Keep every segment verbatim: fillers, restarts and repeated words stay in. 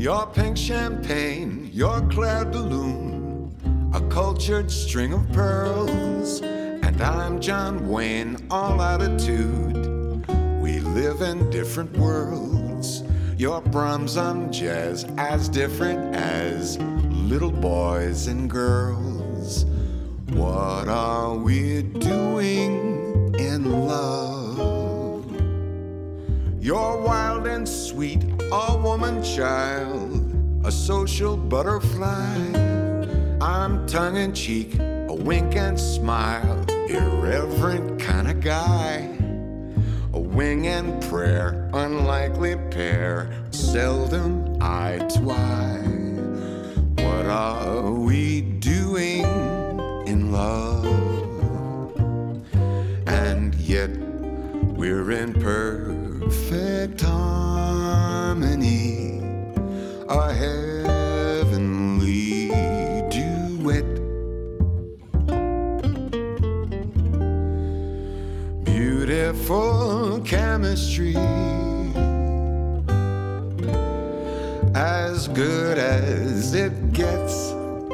Your pink champagne, your Claire de Lune, a cultured string of pearls. And I'm John Wayne, all attitude. We live in different worlds. Your Brahms, I'm jazz, as different as little boys and girls. What are we doing in love? You're wild and sweet, a woman child, a social butterfly. I'm tongue-in-cheek, a wink and smile, irreverent kind of guy. A wing and prayer, unlikely pair, seldom eye to eye. What are we doing in love? And yet we're in perfect harmony, a heavenly duet. Beautiful chemistry, as good as it gets.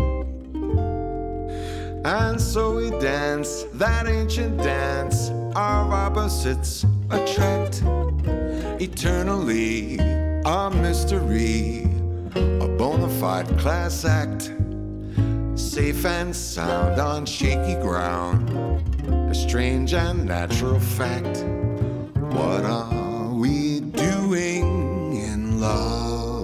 And so we dance that ancient dance, our opposites attract. Eternally a mystery, a bona fide class act. Safe and sound on shaky ground, a strange and natural fact. What are we doing in love?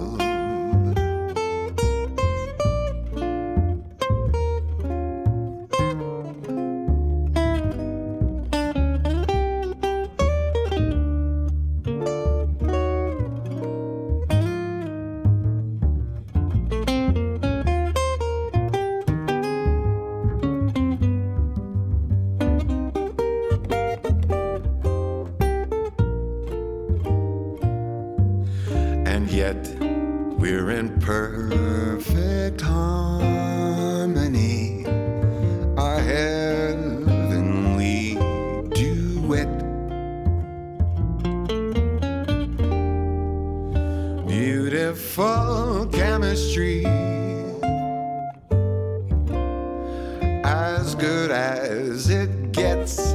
And yet we're in perfect harmony, a heavenly duet. Beautiful chemistry, as good as it gets.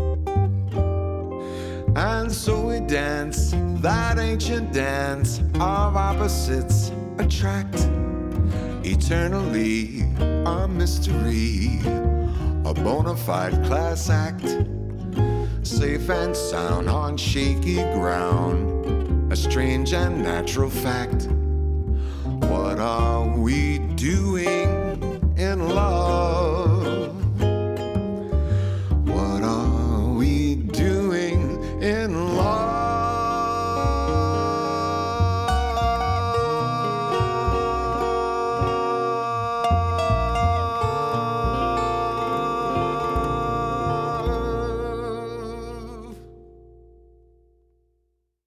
And so we dance that ancient dance, of opposites attract. Eternally a mystery, a bona fide class act. Safe and sound on shaky ground, a strange and natural fact. What are we doing in love?